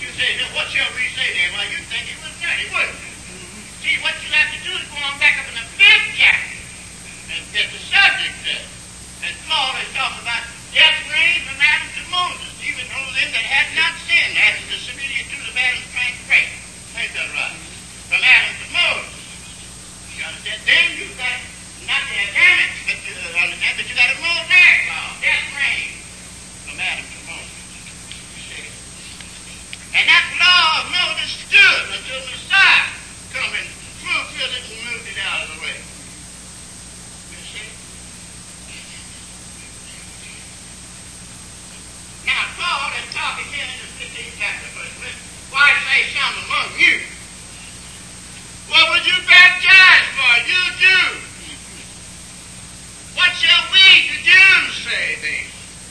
You say, now what shall we say there? Well, you think it was dirty, wouldn't you? See, what you have to do is go on back up in the fifth chapter and get the subject there. And Paul is talking about death reigned from Adam to Moses, even over them that had not sinned, after the similitude to the bad and transgression. Ain't that right? From Adam to Moses. You understand? Then you got not the Adamic, but you understand, but you got a Mosaic law. Death reigned from Adam to Moses. You see? And that law of Moses stood until Messiah come and fulfilled it and moved it out of the way. You see? Now, Paul is talking here in the 15th chapter, verse 1. Why say some among you? What would you baptize for? You Jews. What shall we, the Jews, say then?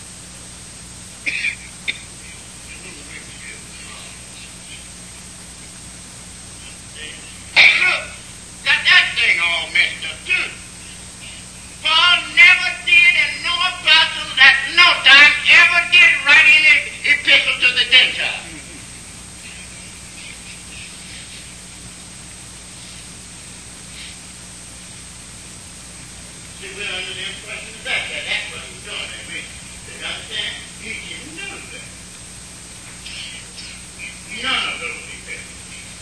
Look, got that thing all messed up too. Paul never did, and no apostle at no time ever did write any epistle to the Gentiles. See, we're under the impression that that's what he's doing. I mean, you understand? He didn't know that. None of those epistles.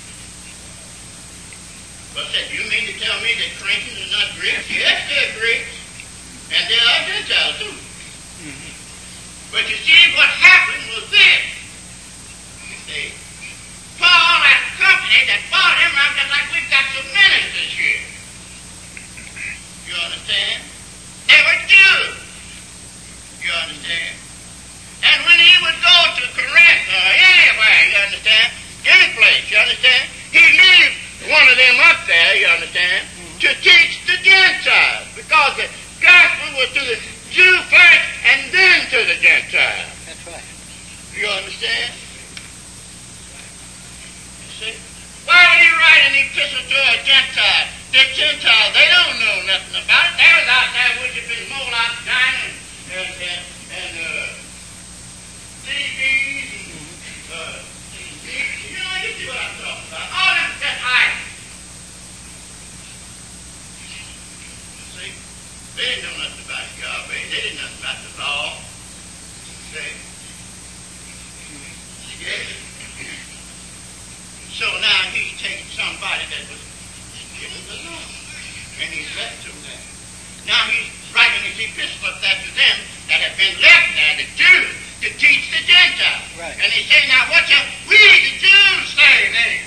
But said, you mean to tell me that Corinthians are not Greeks? Yes, they're Greeks. And they are Gentiles too. Mm-hmm. But you see, what happened was this. You see, Paul and company that bought him around just like we've got some ministers here. You understand? They were Jews. You understand? And when he would go to Corinth or anywhere, you understand? Any place, you understand? He leaves one of them up there, you understand, to teach the Gentiles. Because the gospel was to the Jew first and then to the Gentiles. That's right. You understand? You see? Why would he write an epistle to a Gentile? The Gentiles, they don't know nothing about it. They was out there worshiping Moloch, Dinah, and TVs, you know, you see what I'm talking about. All them just idols. See? They didn't know nothing about Yahweh. They didn't know nothing about the law. See? Yeah. So now he's taking somebody that was given the law, and he's left them there. Now he's writing his epistle up there to them that have been left there, the Jews, to teach the Gentiles. Right. And he's saying, now what shall we, the Jews, say then?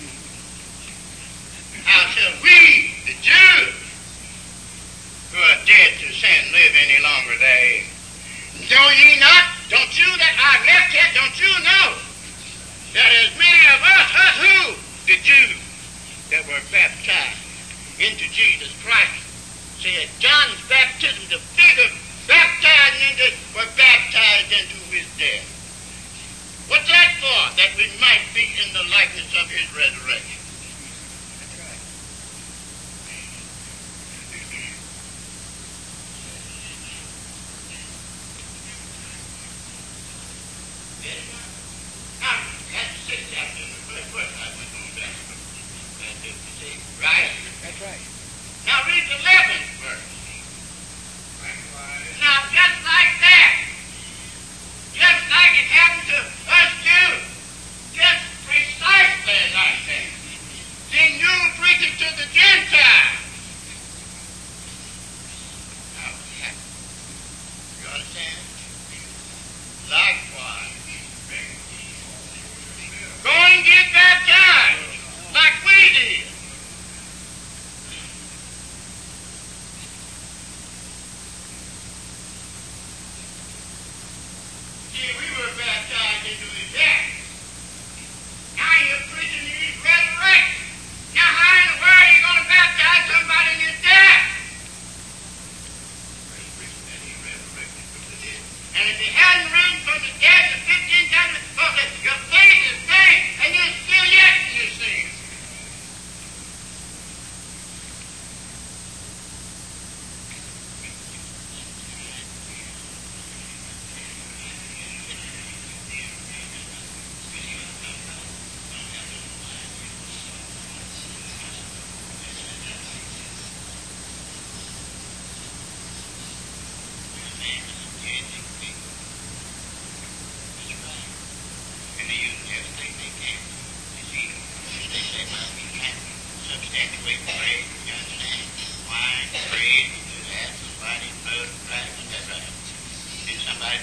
How shall we, the Jews, who are dead to sin, live any longer therein? Know ye not? Don't you that are left here, don't you know that as many of us who? The Jews that were baptized into Jesus Christ. Said John's baptism, the figure baptized into, were baptized into his death. What's that for? That we might be in the likeness of his resurrection. That's right. Now, that's the 6th chapter in the first verse I went on back. That's it, you see, right? That's right. Now read the 11th verse. Now just like that, just like it happened to us Jews, just precisely like that. See, you preaching to the Gentiles. Now, you understand? Likewise, go and get baptized like we did. See, we were baptized into his death. Now you're preaching to his resurrection. Now how in the world are you going to baptize somebody in his death? And if he hadn't risen from the dead, the 15th chapter, your faith is dead, and you're still yet in your sin.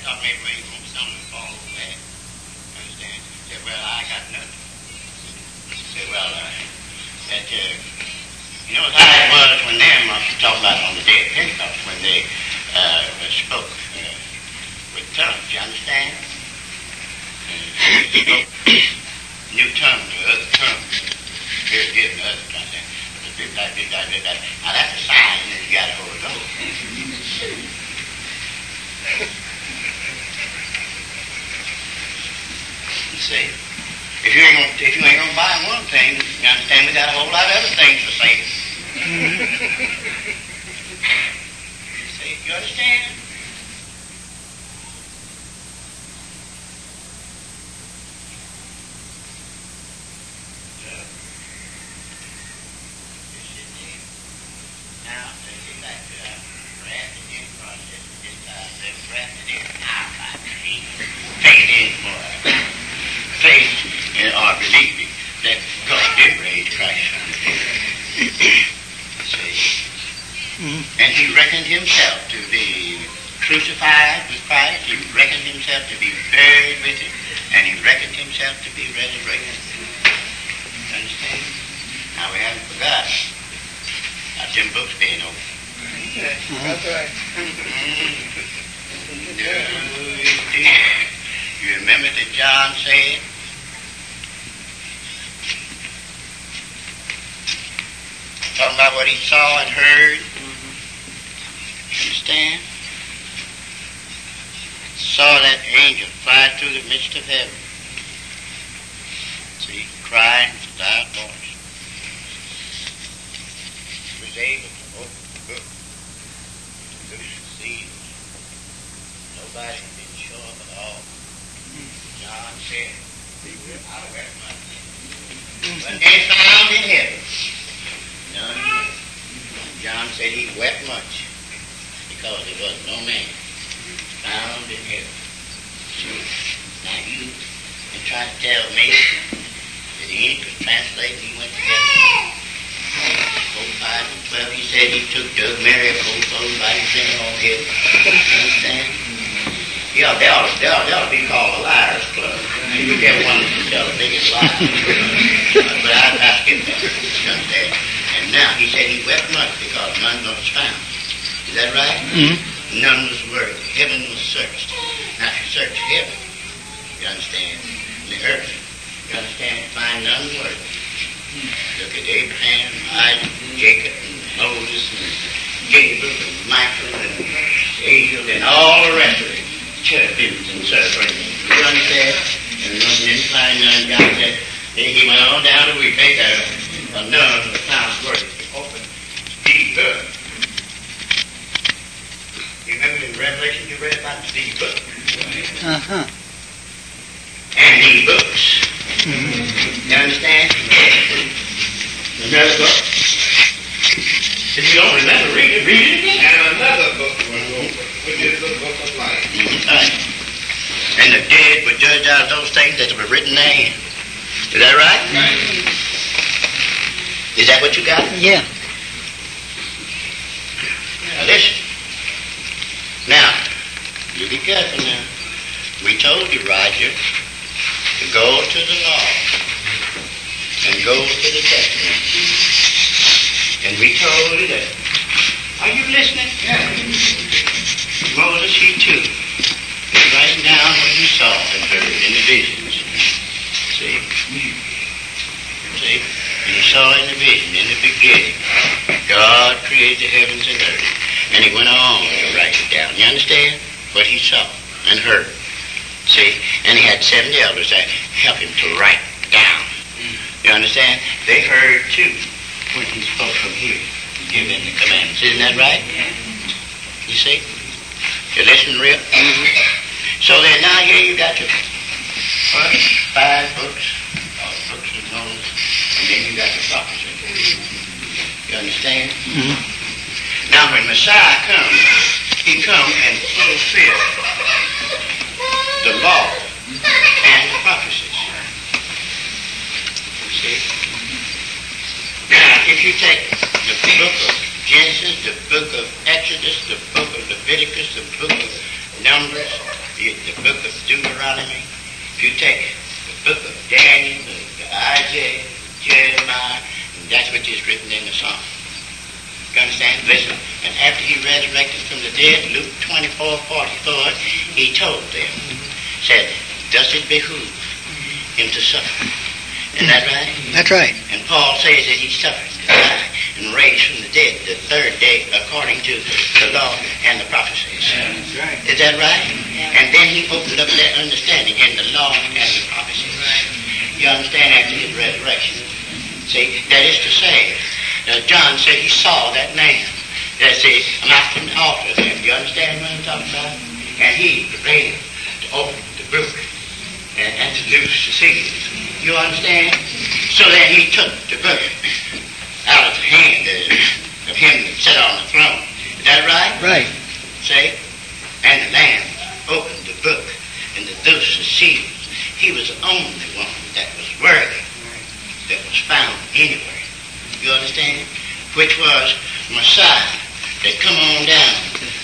thought maybe we ain't gonna something fall away. Understand? Said, well, I got nothing. Said, well, you know how it was when them, I was talking about on the day of Pentecost, when they spoke with tongues, you understand? Spoke new tongues or other tongues. Here, and other tongues. Now that's a sign that you got a Holy Ghost. You see? If you ain't gonna buy one thing, you understand we got a whole lot of other things for sale. You see? You understand? Now, let's get back to our grafted in process. This time, they're grafted in our life. Take it in for faith or believing that God did raise Christ from the dead. See? And he reckoned himself to be crucified with Christ. He reckoned himself to be buried with him. And he reckoned himself to be resurrected. Understand? Now we haven't forgotten about them books being open. That's right. No, you remember that John said, talking about what he saw and heard. Understand? Saw that angel fly through the midst of heaven. See, crying with a loud voice. He was able to open the book, to loose the seals. Nobody had been sure of it all. John said, I wept much. When they found in heaven, John said he wept much because there was no man found in heaven. Now you can try to tell me that the ink was translated, he went to heaven. 4, 5, and 12, he said he took Doug Mary up old clothes by his thing on heaven. Understand? Yeah, they ought to be called a liars club. You get one that can tell the biggest lie. But I skip that. You understand? And now he said he wept much because none was found. Is that right? Mm-hmm. None was worthy. Heaven was searched. Now if you search heaven, you understand, the earth, you understand, find none worthy. Look at Abraham, Isaac, Jacob, and Moses, and Gabriel, and Michael, and Angel, and all the rest of it. Cherubims and serpents. You understand? And didn't find none. God said, he went on down to we make a none was found worthy to open the book. You remember in Revelation you read about the book? Uh-huh. And the books. Mm-hmm. You understand? Another book. If you don't remember, read it again. And another book was opened, which is the book of life. Right. And the dead were judged out of those things that were written therein. Is that right? Right. Is that what you got? Yeah. Now listen. Now, you be careful now. We told you, Roger, to go to the law and go to the testament. And we told you that. Are you listening? Yeah. Moses, he too, was writing down what he saw and heard in the visions. See? See? And he saw in the vision, in the beginning, God created the heavens and earth. And he went on to write it down. You understand? What he saw and heard. See? And he had 70 elders that helped him to write down. You understand? They heard too when he spoke from here, giving the commandments. Isn't that right? You see? You listen real? So then now here you got your 5 books, all the books of Moses, and then you got the prophecy. You understand? Mm-hmm. Now when Messiah comes, he comes and fulfills the law and the prophecies. You see? Now, if you take the book of Genesis, the book of Exodus, the book of Leviticus, the book of Numbers, Deuteronomy, if you take the book of Daniel, Isaiah, Jeremiah, and that's what is written in the Psalm. You understand? Listen. And after he resurrected from the dead, Luke 24:44, he told them, said, does it behoove him to suffer? Isn't that right? That's right. And Paul says that he suffered, died, and raised from the dead the third day according to the law and the prophecies. That's right. Is that right? And then he opened up that understanding in the law and the prophecies. You understand, after his resurrection. See, that is to say, John said he saw that man. That's it. I'm out from the altar there. You understand what I'm talking about? And he prepared to open the book and to loose the seals. You understand? So then he took the book out of the hand of him that sat on the throne. Is that right? Right. See? And the Lamb opened the book and loosed the seals. He was the only one that was worthy, that was found anywhere. You understand? Which was Messiah that come on down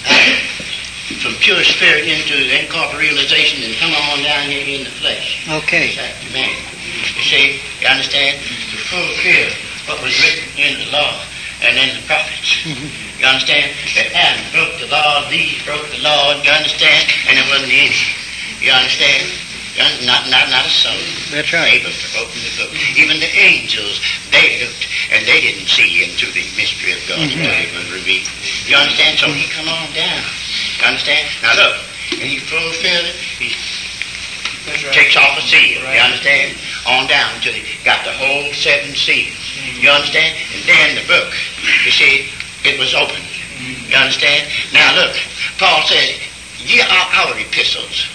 from pure spirit into incorporealization and come on down here in the flesh. Okay. Man. You see, you understand? To fulfill what was written in the law and in the prophets. You understand? That Adam broke the law, these broke the law, you understand? And there wasn't any. You understand? Not a soul. That's right. Able to open the book. Even the angels, they looked, and they didn't see into the mystery of God until it was revealed. You understand? So he come on down. You understand? Now look, and he fulfilled it. He takes off a seal. You understand? On down until he got the whole 7 seals. You understand? And then the book, you see, it was opened. You understand? Now look, Paul said, ye are our epistles,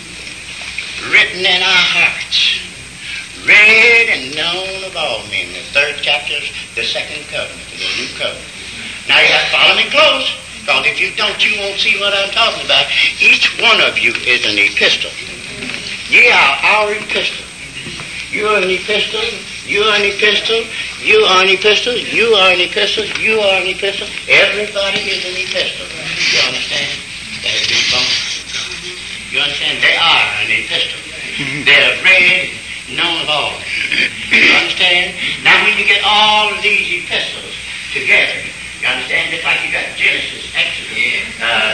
written in our hearts, read and known of all men. The 3rd chapter is the 2nd covenant, the new covenant. Now you have to follow me close, because if you don't, you won't see what I'm talking about. Each one of you is an epistle. Ye are our epistle. You are an epistle. You are an epistle. You are an epistle. You are an epistle. You are an epistle. Everybody is an epistle. You understand? That has been born. You understand? They are an epistle. They're read, known of all. You understand? Now when you get all of these epistles together, you understand? Just like you got Genesis, Exodus,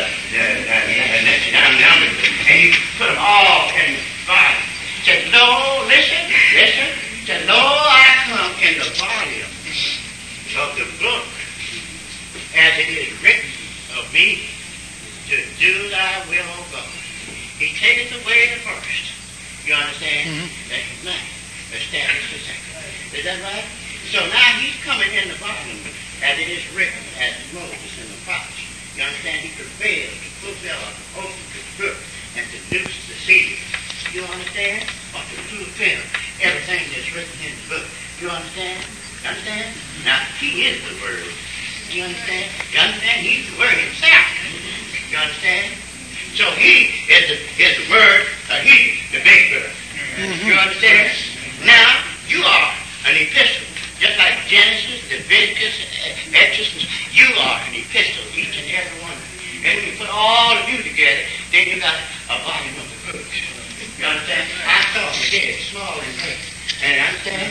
and you put them all in the Bible. Said, lo, listen. Said, lo, I come in the volume of the book as it is written of me to do thy will, O God. He taketh away the first. You understand? That he might establish the second. Is that right? So now he's coming in the volume as it is written, as Moses and the prophets. You understand? He prevailed to fulfill, open the book, and to loose the seal. You understand? Or to fulfill everything that's written in the book. You understand? You understand? Now, he is the Word. You understand? You understand? He's the Word himself. You understand? So he is the Word, he's the big Word. You understand? Now, you are an epistle. Just like Genesis, Leviticus, Exodus, you are an epistle, each and every one. And when you put all of you together, then you got a volume of the book. You understand? I thought it is small and great. And understand?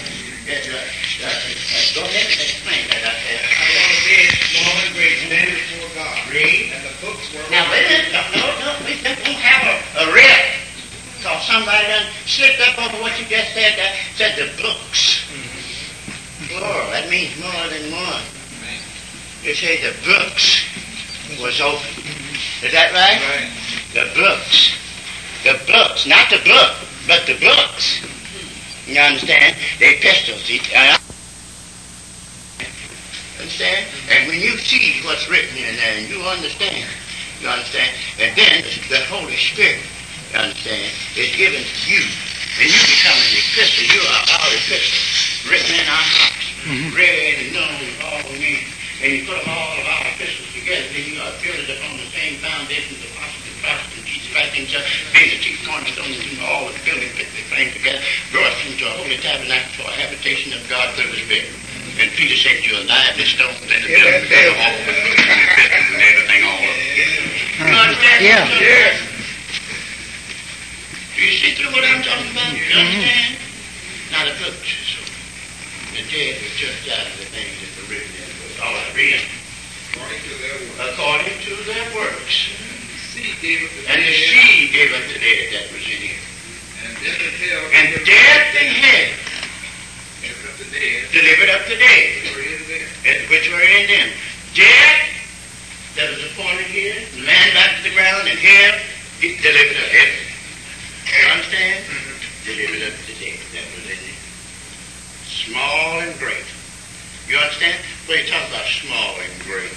Go ahead and explain that. Small and great, stand before God. Read. And the books were... Now, wait a minute. No, we don't have a rip. Because somebody done slipped up over what you just said. That said the books. Plural. That means more than one. You say the books was open. Is that right? Right. The books. The books. Not the book, but the books. You understand? The epistles. Understand? And when you see what's written in there and you understand, and then the Holy Spirit, you understand, is given to you, and you become an epistle. You are our epistle, written in our hearts, read and known of all men. And you put all of our epistles together, then you are built upon the same foundation of the apostles and prophets and Jesus Christ himself, being the chief cornerstone, and doing all the building that they frame together, groweth into a holy tabernacle for a habitation of God through the Spirit. And Peter said, you're a lively stone, and the building of all the and everything all of it. You understand? Yeah. Do You see through what I'm talking about? You understand? Now the books, the dead were judged out of the things that were written in the book. All right, read it. According to their works. And the seed gave up the dead that was in him. And death and hell delivered up the dead which were in them. Death that was appointed here, the man back to the ground, and hell delivered up everything. You understand? Delivered up the dead that was in him. Small and great. You understand? Well, you talk about small and great.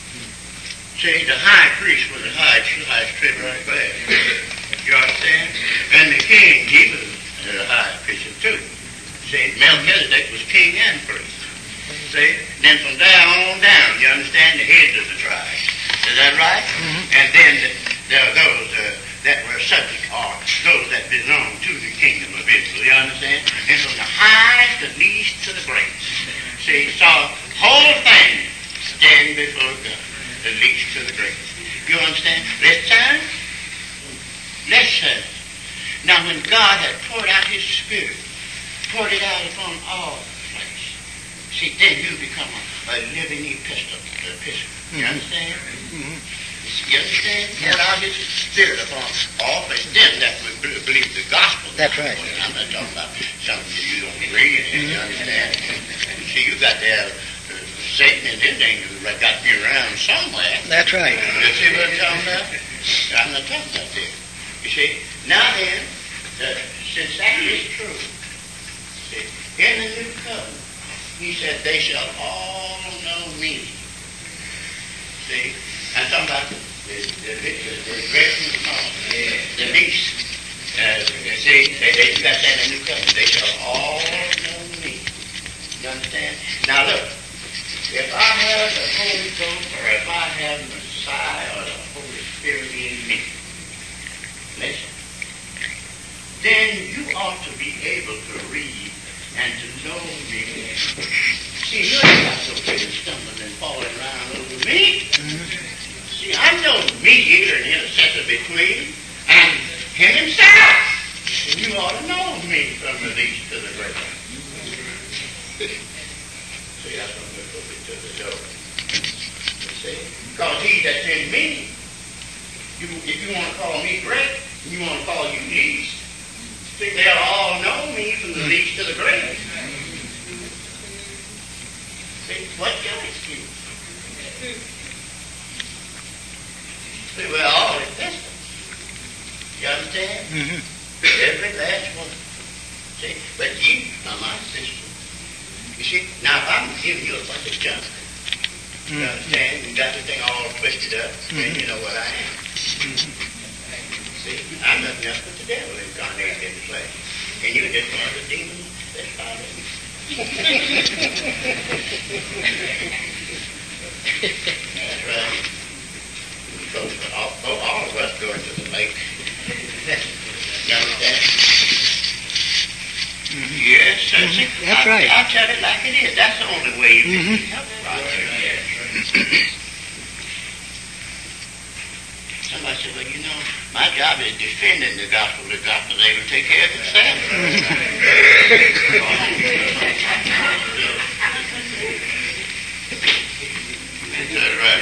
See, the high priest was the highest tribute right there. You understand? And the king, he was the highest priest too. See, Melchizedek was king and priest. See? Then from there on down, you understand, the heads of the tribes. Is that right? And then there are those that were subject, or those that belong to the kingdom of Israel. You understand? And from the highest, the least, to the greatest. See, so whole thing stand before God, the least to the greatest. You understand? Listen. Listen. Now, when God had poured out His Spirit, poured it out upon all flesh, see, then you become a living epistle. You understand? You understand? Poured out His Spirit upon all flesh. Then that would believe the gospel. That's right. I'm not talking about something that you don't agree with. You understand? See, you got to have Satan and his angels got to be around somewhere. That's right. You see what I'm talking about? I'm not talking about this. You see? Now then, since that is true, see, in the new covenant, He said, they shall all know me. See? I'm talking about the great and the small, the least. See, you got that in the new covenant. They shall all know me. You understand? Now look, if I have the Holy Ghost, or if I have the Messiah or the Holy Spirit in me, listen, then you ought to be able to read and to know me. See, you ain't got so big and stumbling and falling around over me. See, I'm no mediator and intercessor between and Him Himself. And you ought to know me from the least to the greatest. See, that's what we're looking to the door. See, because He that's in me, if you want to call me great, and you want to call you least, see, they'll all know me from the least to the greatest. See, what's your excuse? See, we're all existent. You understand? Every last one. See, but you are my sister. You see, now if I'm giving you a bunch of junk, you understand? You got the thing all twisted up, and you know what I am. See, I'm nothing else but the devil incarnated in the flesh. And you're just one of the demons that's following me. That's right. All of us go into the lake. You understand? Yes, that's right. I'll tell it like it is. That's the only way you can help right there. Somebody said, well, you know, my job is defending the gospel. The gospel is able to take care of itself. Is that right?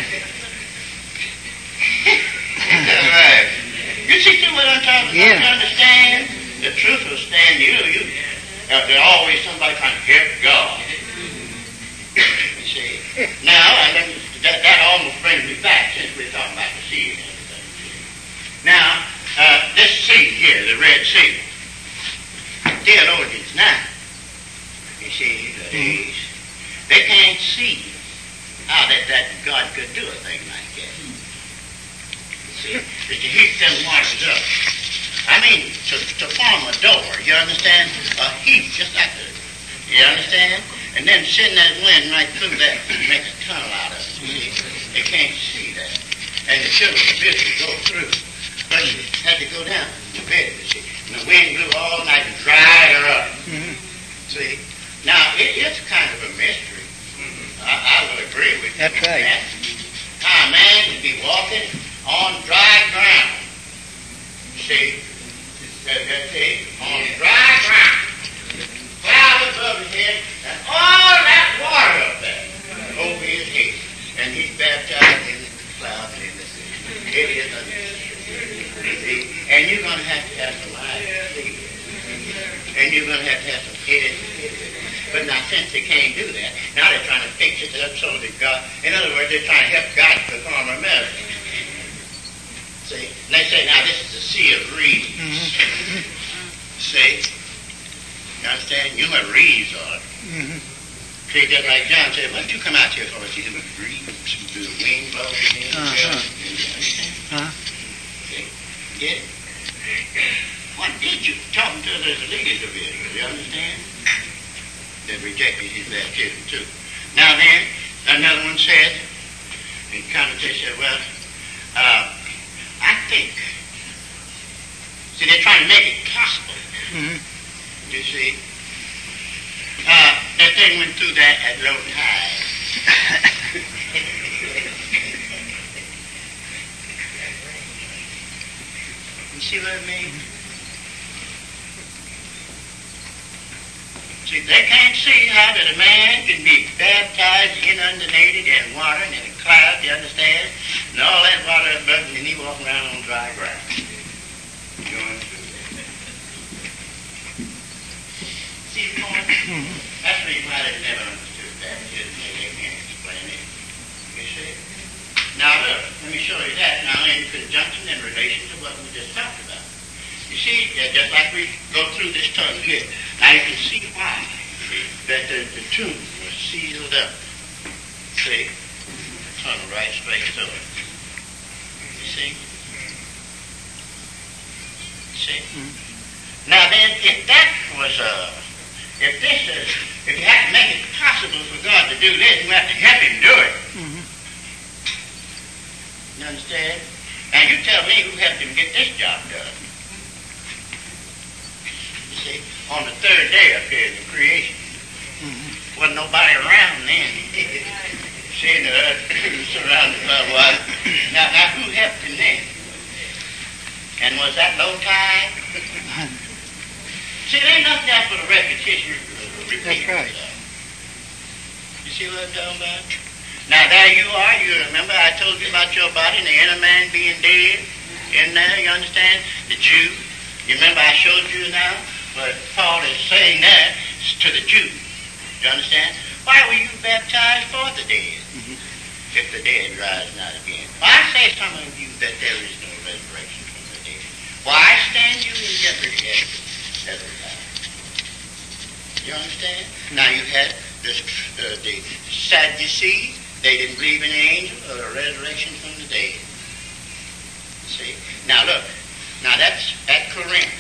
Is that right? You see what I'm talking about? Yeah. You understand? The truth will stand you. There's always somebody trying to help God. You see? Now, that almost brings me back since we're talking about the seed and everything. Now, this seed here, the red seed, theologians now, you see, they can't see how that God could do a thing like that. You see, that you heat them wires up. I mean, to form a door, you understand? A heat, just like you understand? And then send that wind right through that and make a tunnel out of it. See? They can't see that. And the children of Israel go through. But she had to go down to bed, you see. And the wind blew all night and dried her up. See? Now, it's kind of a mystery. I would agree with you. That's right. That. How a man can be walking on dry ground. See? see, on dry ground, cloud above his head, and all that water up there over his head. And he's baptized in the cloud and in the sea. It is a see, and you're going to have some eyes to see. And you're going to have some head to see. But now, since they can't do that, now they're trying to fix it up so that God, in other words, they're trying to help God perform a miracle. See? And they say, now, this is the sea of reeds. See? You understand? You know what reeds are. See, just like John said, what did you come out here for? See the breeze, the wind blowing in. You understand? See? Get it? What did you talking to the leaders of Israel? You understand? That rejected his baptism too. Now then, another one said, and commentators said, well, I think, see, they're trying to make it possible. You see, that thing went through that at low tide. You see what I mean? See, they can't see how that a man can be baptized, inundated in water and in a cloud, you understand? And all that water above him, and he walking around on dry ground. Going through that. See the point? That's the reason why they never understood that. They can't explain it. You see? Now look, let me show you that now in conjunction and relation to what we just talked about. You see, just like we go through this tunnel here, now you can see why that the tomb was sealed up. See? Tunnel right straight through it. You see? See? Now then, if that was if you have to make it possible for God to do this, we have to help him do it. You understand? And you tell me who helped him get this job done. See, on the third day up here in the creation. Wasn't nobody around then. Seeing the earth surrounded by water. Now, who helped him then? And was that low tide? See, there ain't nothing there for the repetition. That's right. You see what I'm talking about? Now, there you are. You remember I told you about your body and the inner man being dead in there, you understand? The Jew. You remember I showed you now? But Paul is saying that to the Jews. You understand? Why were you baptized for the dead? If the dead rise not again. Why say some of you that there is no resurrection from the dead? Why stand you in jeopardy every time? You understand? Now you had the Sadducees. They didn't believe in the angel or the resurrection from the dead. See? Now look. Now that's at Corinth.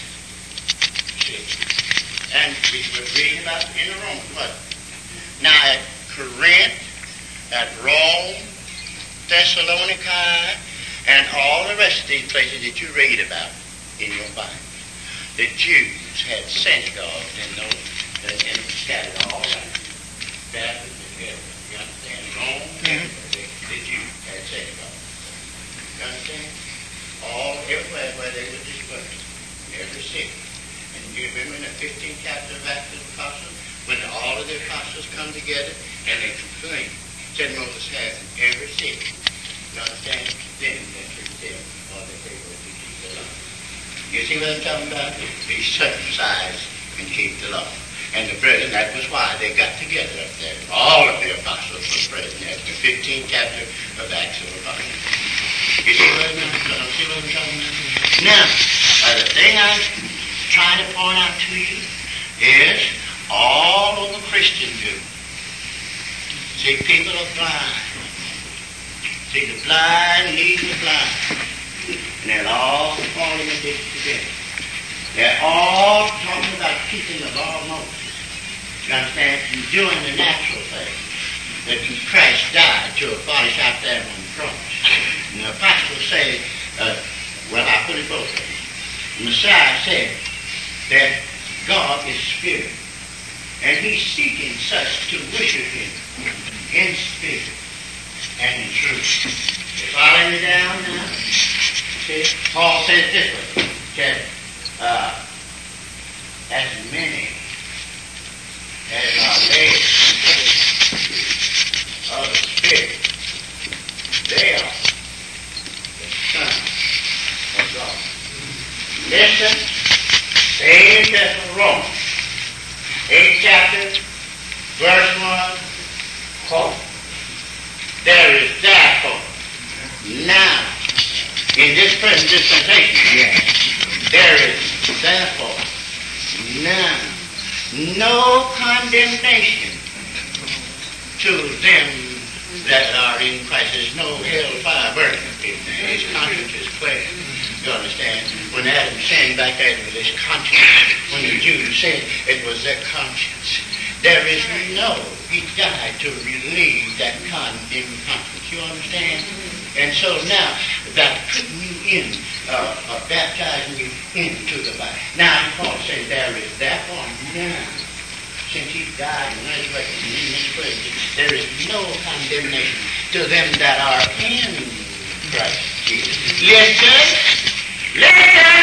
And we were reading about in the Romans, what? Now at Corinth, at Rome, Thessalonica, and all the rest of these places that you read about in your Bible, the Jews had synagogues in those, and scattered all around. Baptists and everything. You understand? Rome, the Jews had synagogues. You understand? Everywhere where they were dispersed, every city. And you remember in the 15th chapter of Acts of the Apostles, when all of the apostles come together and they complain, said Moses has in every city. You understand? Then they should them, or they say, well, we keep the law. You see what I'm talking about? Be circumcised and keep the law. And the brethren, that was why they got together up there. All of the apostles were present at the 15th chapter of Acts of the Apostles. You see what I'm talking about? Now, the thing I'm trying to point out to you is all of the Christians do. See, people are blind. See, the blind lead the blind. And they're all falling in this together. They're all talking about keeping the law of Moses. You understand? And doing the natural thing. That Christ died to abolish out there on the cross. And the apostles say, well, I put it both ways. The Messiah said that God is spirit. And he's seeking such to worship him in spirit and in truth. You following me down now? See? Paul says this way. Okay. listen. Same epistle, Romans, 8th chapter, verse 1, quote. There is therefore now, in this present dispensation, there is therefore now no condemnation to them that are in Christ. There's no hellfire burning in there. His conscience is clear. You understand? When Adam sinned back there, it was his conscience. When the Jews sinned, it was their conscience. There is no, he died to relieve that condemned conscience. You understand? And so now, that's putting you in, baptizing you into the body. Now, Paul says there is therefore now, since he died and resurrected in this presence, there is no condemnation to them that are in Christ Jesus. Listen,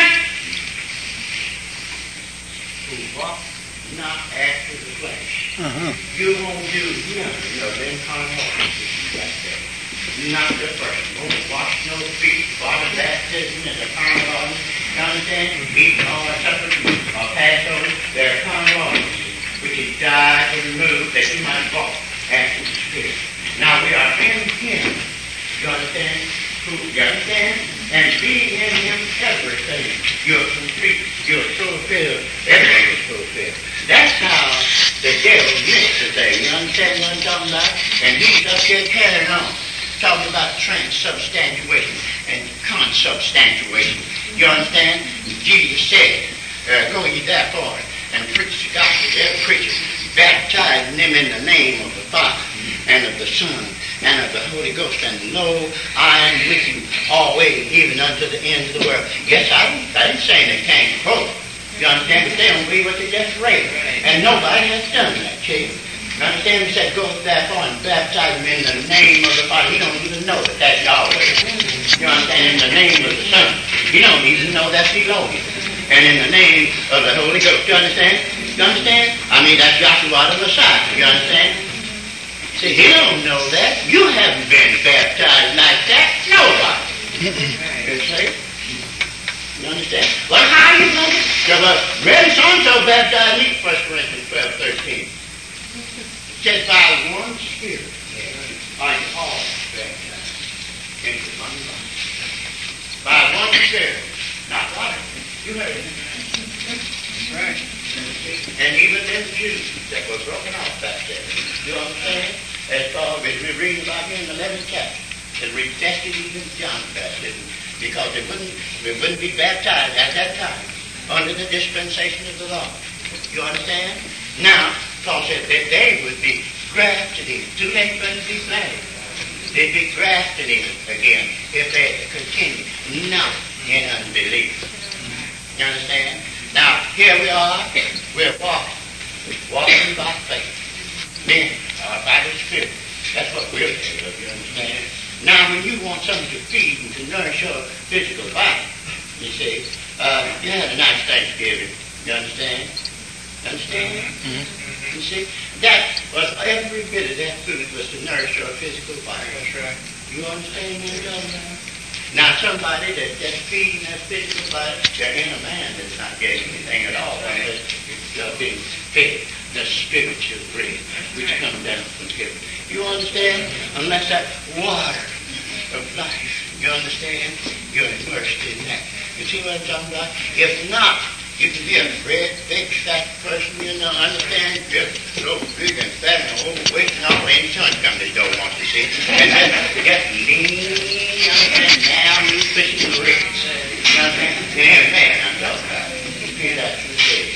who walk not after the flesh. You won't do nothing of them carnalities right there. Not the first. Won't wash no feet, water baptism is a carnality. You understand? Eat all that supper or Passover, they're carnalities, which is died to remove that you might walk after the Spirit. Now we are in Him. You understand? You understand? And being in Him, everything. You're complete. You're fulfilled. Everything is fulfilled. That's how the devil missed today. You understand what I'm talking about? And he's up here carrying on, talking about transubstantiation and consubstantiation. You understand? Jesus said, go ye therefore and preach the gospel to every creature, baptizing them in the name of the Father and of the Son and of the Holy Ghost. And lo, I am with you always, even unto the end of the world. Yes, I didn't say they can't quote. You understand? But they don't believe what they just read. And nobody has done that, see? You understand? He said, go therefore and baptize them in the name of the Father. He don't even know that that's Yahweh. You understand? In the name of the Son. He don't even know that's Elohim. And in the name of the Holy Ghost. You understand? You understand? I mean, that's Yahshua the Messiah. You understand? See, he don't know that. You haven't been baptized like that. Nobody. You see? You understand? Well, how you know it? Really, so-and-so baptized me, 1 Corinthians 12:13. It says, by one Spirit, are you all baptized into one body. By one Spirit. Not water. You heard it. Right. And even them Jews that were broken off back there. You understand? As Paul was reading about here in the 11th chapter, that rejected even John's baptism because they wouldn't be baptized at that time under the dispensation of the law. You understand? Now, Paul said that they would be grafted in. Too late for them to be planted. They'd be grafted in again if they continue not in unbelief. You understand? Now, here we are. We're walking by faith. Men are by the Spirit. That's what we're doing, you understand? Now, when you want something to feed and to nourish your physical body, you see, you had a nice Thanksgiving. You understand? You understand? Mm-hmm. You see, that was every bit of that food was to nourish your physical body. That's right. You understand what I'm talking about? Now, somebody that's just feeding their physical body, they're in a man that's not getting anything at all unless it's being fed the spiritual bread which comes down from heaven. You understand? Unless that water of life, you understand? You're immersed in that. You see what I'm talking about? If not, you can be a great, big, fat person, you know, understand? Just so big and fat and overweight and all. Any son comes to the door wants to see. And then just lean, you understand? Now you fishing the ribs. You understand? And every man I'm talking about. You feel that through the day.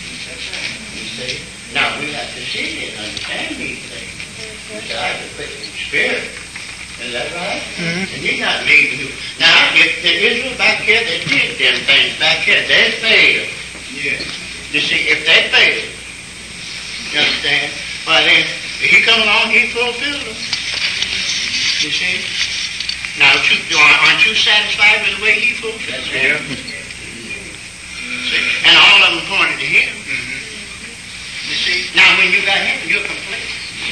You see? Now we have to see and understand these things. Besides the quickening spirit. Is that right? Mm-hmm. And you're not leaving you. Now, if the Israel back here, they did them things back here. They failed. Yeah. You see, if they failed, you understand? Well, then, if he come along, he fulfilled them. You see? Now, aren't you satisfied with the way he fulfilled them? Yeah. See? And all of them pointed to him. Mm-hmm. You see? Now, when you got him, you're complete.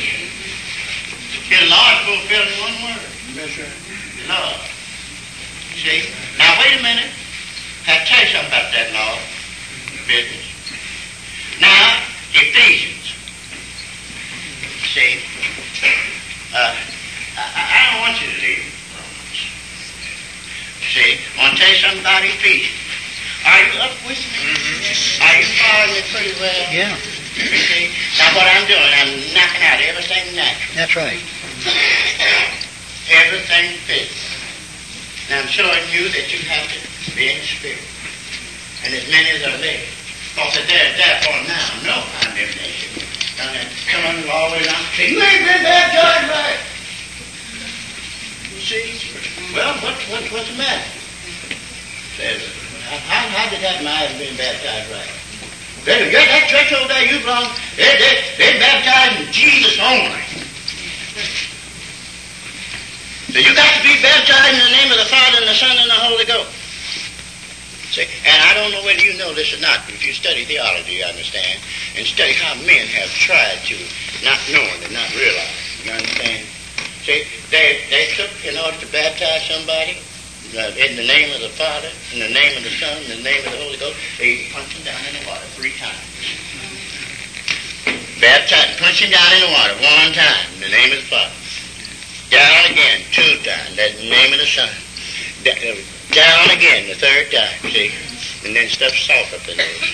The Lord fulfilled in one word. That's right. Love. See? Now, wait a minute. I'll tell you something about that law business. Now, Ephesians. See, I don't want you to leave Romans. See, I want to tell you something about Ephesians. Are you up with me? Are you following me pretty well? Yeah. See, now what I'm doing, I'm knocking out everything natural. That's right. Everything physical. Now I'm showing you that you have to be in the spirit. And as many as are there. Because there's therefore now no condemnation. Come on all the way down. Say, you ain't been baptized right. You see? Well, what's the matter? Says, how did that man have been baptized right? That church over there you belong, they baptized in Jesus only. So you got to be baptized in the name of the Father and the Son and the Holy Ghost. See? And I don't know whether you know this or not, but if you study theology, you understand, and study how men have tried to, not knowing and not realizing, you understand? See, they took, in order to baptize somebody, in the name of the Father, in the name of the Son, in the name of the Holy Ghost, they punched him down in the water 3 times. Baptize, punch him down in the water 1 time, in the name of the Father. Down again 2 times, that's the name of the Son. Down again the 3rd time, see? And then stuff salt up in there.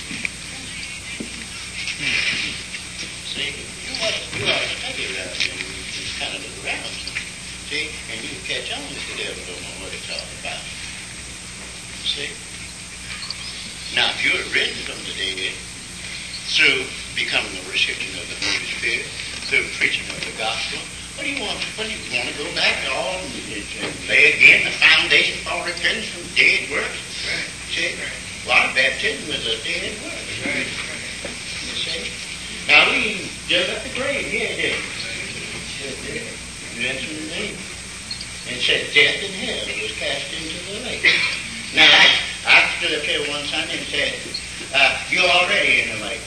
See, you ought to study around here and just kind of look around. See? And you can catch on if the devil don't know what it's all about. See? Now, if you're risen from the dead through becoming a recipient of the Holy Spirit, through preaching of the gospel, what do you want to go back to all and lay again the foundation for repentance from dead works? Right. See? Water baptism is a dead work. Right. You see? Now we dug up the grave, didn't we? Mentioned the name. And said death and hell was cast into the lake. Now I stood up here one Sunday and said, you're already in the lake.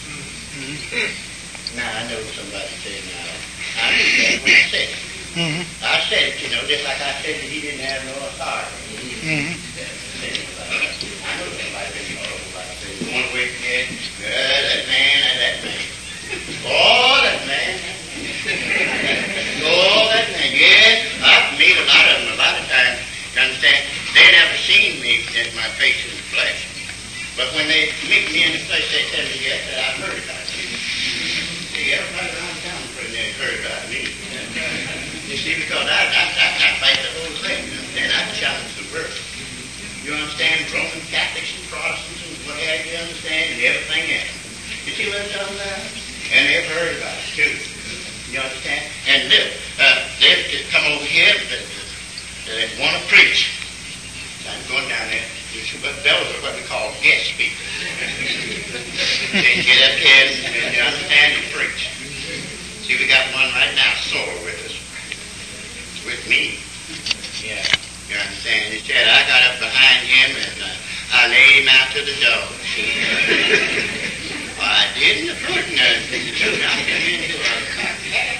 Now I know somebody said now. I knew that when I said it. I said it, just like I said that he didn't have no authority. I know somebody been horrible like that. Going away from here, that man. Oh, that man. Oh, that man. Yes, I've met a lot of them a lot of times. You understand? They never seen me in my face in the flesh. But when they meet me in the flesh, they tell me, yes, that I've heard about you. See, everybody around town pretty near heard about me. You see, because I fight the whole thing. You understand? I challenge the world. You understand? Roman Catholics and Protestants and what have you, understand? And everything else. You see what I'm talking about? And they've heard about it, too. You understand? And they've come over here, they want to preach. I'm going down there. But those are what we call guest speakers. They get up here and you understand and preach. See, we got one right now, sore with us. With me. Yeah. You understand? He said, I got up behind him and I laid him out to the dog. Well, I didn't. I came into a cockpit.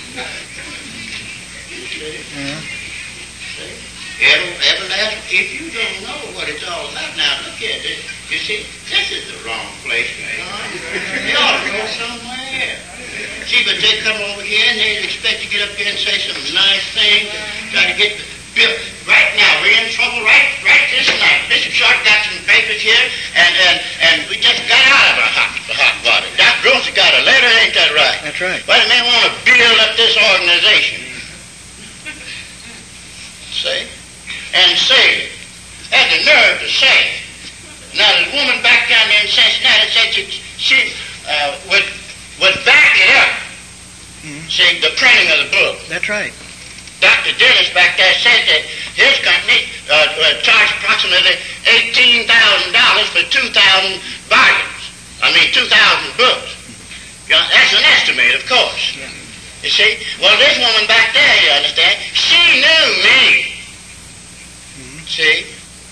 Everlasting, if you don't know what it's all about, now look at this. You see, this is the wrong place to come. They ought to go somewhere else. See, but they come over here and they expect to get up here and say some nice things, try to get the bill. Right now, we're in trouble right this night. Bishop Sharp got some papers here, and we just got out of the hot water. Dr. Gross got a letter, ain't that right? That's right. Well, the man want to build up this organization. See? And say it. Had the nerve to say it. Now, the woman back down there in Cincinnati said she would back it up. See, the printing of the book. That's right. Dr. Dennis back there said that his company charged approximately $18,000 for 2,000 volumes. 2,000 books. That's an estimate, of course. Yeah. You see? Well, this woman back there, you understand, she knew me. See?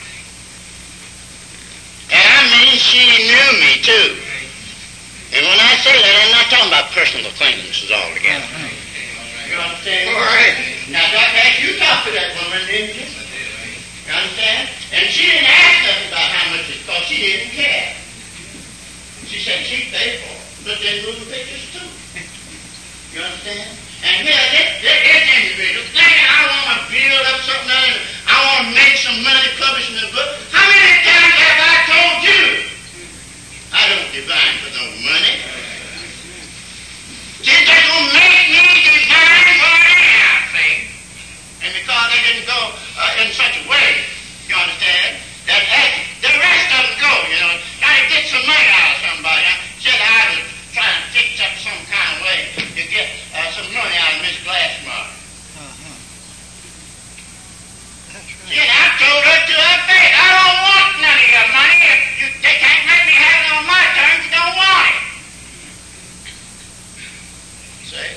And I mean she knew me, too. And when I say that, I'm not talking about personal acquaintances altogether. You understand? All right. Now, Dr. Ash, you talked to that woman, didn't you? You understand? And she didn't ask nothing about how much it cost. She didn't care. She said she'd pay for it. But then moving pictures too. You understand? And here, this individual thinking I want to build up something and I want to make some money publishing a book. How many times have I told you I don't divine for no money? See, they're going to make me divine for anyhow, see? And because they didn't go in such a way, you understand, that the rest of them go, you know, try to get some money out of somebody. I said I was trying to fix up some kind of way to get some money out of Miss Glassmark. That's right. See, and I told her to her face, I don't want none of your money. They can't make me have it on my terms. You don't want it. See?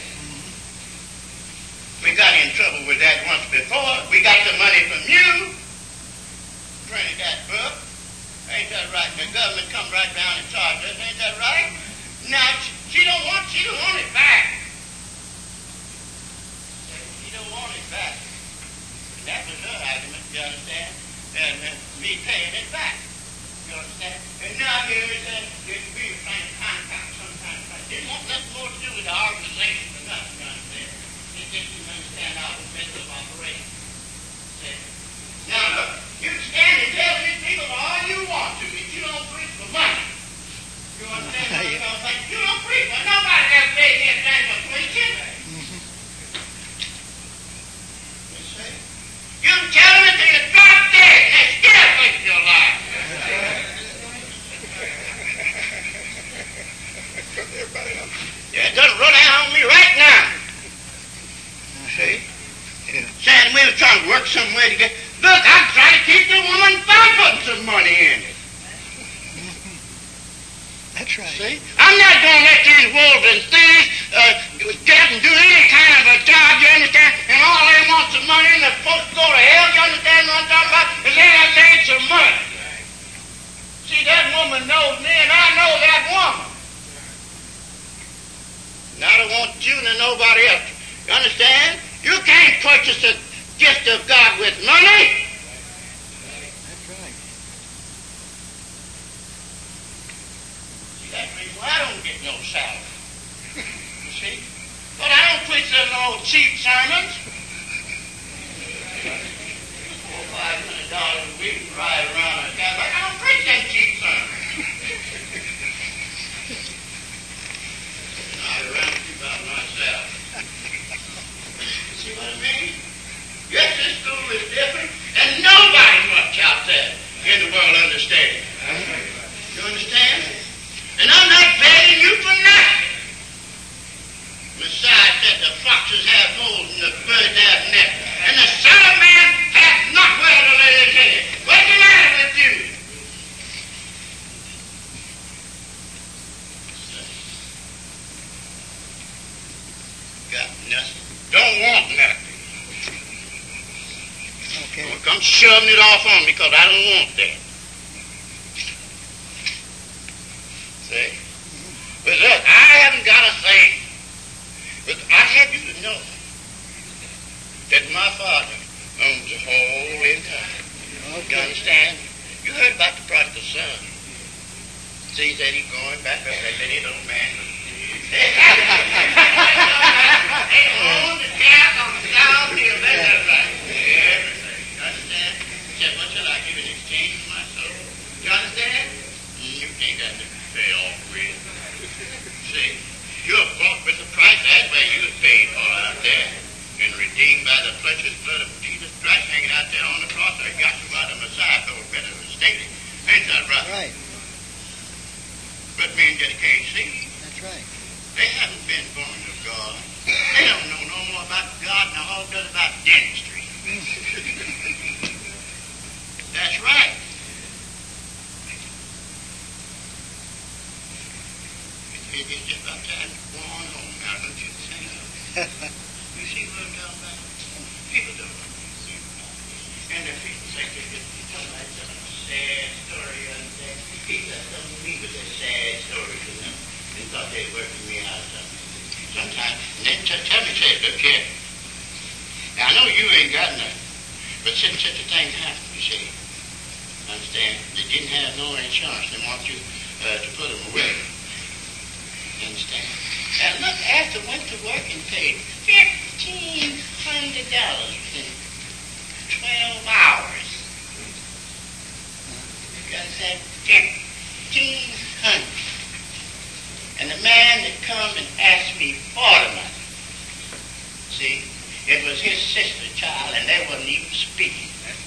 We got in trouble with that once before. We got the money from you. Printed that book. Ain't that right? The government come right down and charge us. Ain't that right? Now, she don't want it back. She don't want it back. That was her argument, you understand? And me paying it back. You understand? And now here is that we were trying to contact sometimes. Didn't want nothing more to do with the organization or nothing, you understand? They didn't understand our method of operation. See? Now look, you can stand and tell these people all you want to, but you don't preach for money. You understand what I'm saying? You don't preach for nobody ever paid me a thing for preaching. You see? You can tell them until you drop dead, and they still preach your life. Yeah, it doesn't run out on me right now. See? Saying we were trying to work some way to get... Look, I'm trying to keep the woman from putting some money in it. That's right. See? I'm not going to let these wolves and thieves get up and do any kind of a job, you understand? And all they want is money, and the folks go to hell, you understand what I'm talking about? And then I made some money. See, that woman knows me, and I know that woman. And I don't want you and nobody else. You understand? You can't purchase the gift of God with money. That's right. See, that's the reason why I don't get no salary. You see? But I don't preach them old cheap sermons. $400-$500 a week to ride around like that. But I don't preach them cheap sermons. I ride around about myself. See what I mean? Yes, this school is different, and nobody much out there in the world understands. You understand? And I'm not begging you for nothing. Messiah said the foxes have holes and the birds have nests, and the Son of Man hath not where to lay his head. What's the matter with you? Got nothing. Don't want nothing. Okay. Don't come shoving it off on me because I don't want that. See? But look, I haven't got a thing. But I have you to know that my Father owns the whole entire. You understand? You heard about the prodigal son. See, he said he's going back up. They said he don't man. They own the cat on the south hill. That's right. Everything. You understand? He said, what shall I give in exchange for my soul? You understand? You can't have to pay off with. See, you're bought with the price. That's where you was paid for out there. And redeemed by the precious blood of Jesus Christ hanging out there on the cross. There got you by the Messiah told better than stated. Ain't that right? Right. But men just can't see. That's right. They haven't been born of God. They don't know no more about God than the whole does about dentistry. That's right. It's just about time to go on home now, don't you think? You see what I'm talking about? People don't understand. And the people say, you tell me that's a sad story, you understand? People that tell me was a sad story to them. They thought they were working me out or something. Sometimes, and then tell me, say, look here. Now, I know you ain't got nothing, but since such a thing happens, see. Understand? They didn't have no insurance. They want you to put them away. Understand? And look, after went to work and paid $1,500 in 12 hours. You understand? 1,500. And the man that come and asked me for the money, see, it was his sister child, and they wasn't even speaking.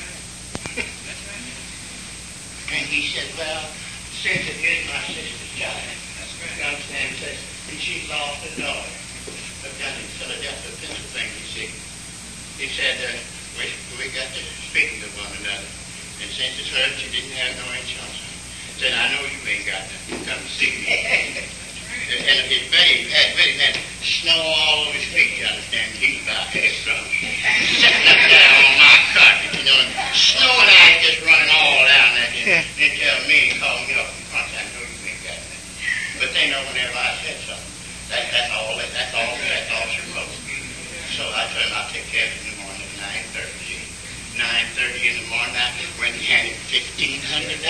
And he said, well, since it is my sister's child, you understand, he says, and she lost her daughter. But down in Philadelphia, Pennsylvania, you see. He said, we got to speaking to one another. And since it's her, she didn't have no insurance. He said, I know you ain't got nothing. Come see me. And his buddy had snow all over his feet, you understand. He's about headstrong. Sitting up there on my carpet, you know, and snow and ice just running all down there. They tell me and call me up in front. I know you ain't got nothing. But they know whenever I said something. That's all supposed. So I told him I'll take care of it in the morning at 9:30. 9:30 in the morning, I went and handed $1,500.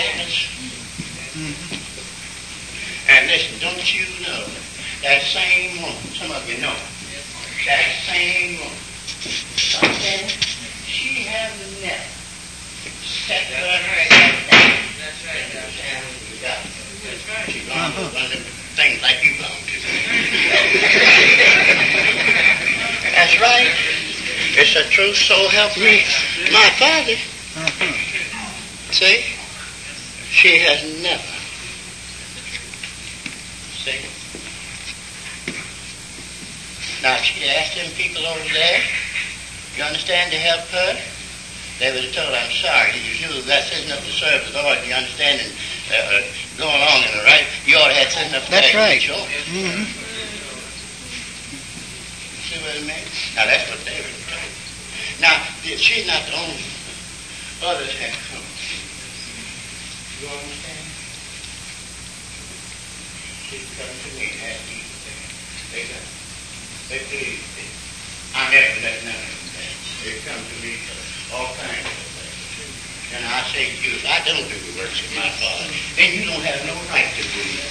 And listen, don't you know, that same woman, some of you know, that same woman, something, she has never set her head down. That's right. She belongs to one of them things like you belong to. That's right. It's a truth, so help me. My father, see, she has never. See? Now, she asked them people over there, you understand, to help her. They would have told her, I'm sorry, you that's enough to serve the Lord, you understand, and go along in the right. You ought to have enough to That's right. Sure. Mm-hmm. See what I mean? Now, that's what they were told. Now, she's not the only one. Others have come. You understand? She's come to me and asked me for things. They please me. I never let none of them down. They come to me for all kinds of things. And I say to you, if I don't do the works of my Father, then you don't have no right to do it.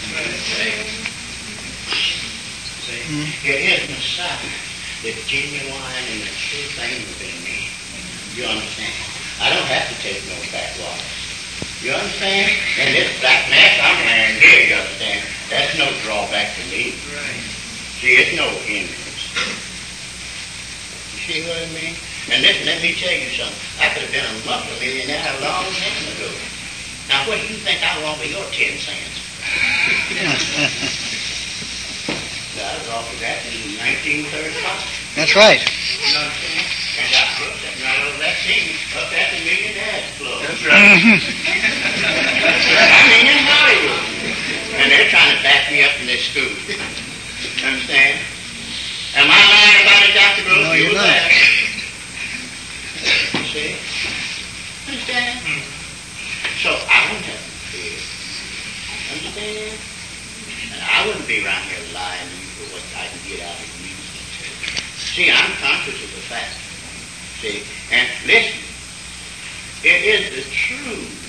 See? It is Messiah, the genuine and the true thing within me. You understand? I don't have to take no backwater. You understand? And this black mask I'm wearing here, you understand? That's no drawback to me. Right. See, it's no hindrance. You see what I mean? And listen, let me tell you something. I could have been a multi-millionaire a long time ago. Now, what do you think I want with your 10 cents? I was offered that in 1935. That's right. You understand? And I put that right over that thing up at the Millionaire's Club. That's right. I mean, in Hollywood. And they're trying to back me up in this school. Understand? Am I lying about it, Dr. Brooks? No, you're not. See? Understand? So I wouldn't have to fear. Understand? And I wouldn't be around here lying to you for what I can get out of you. See, I'm conscious of the fact. See? And listen, it is the truth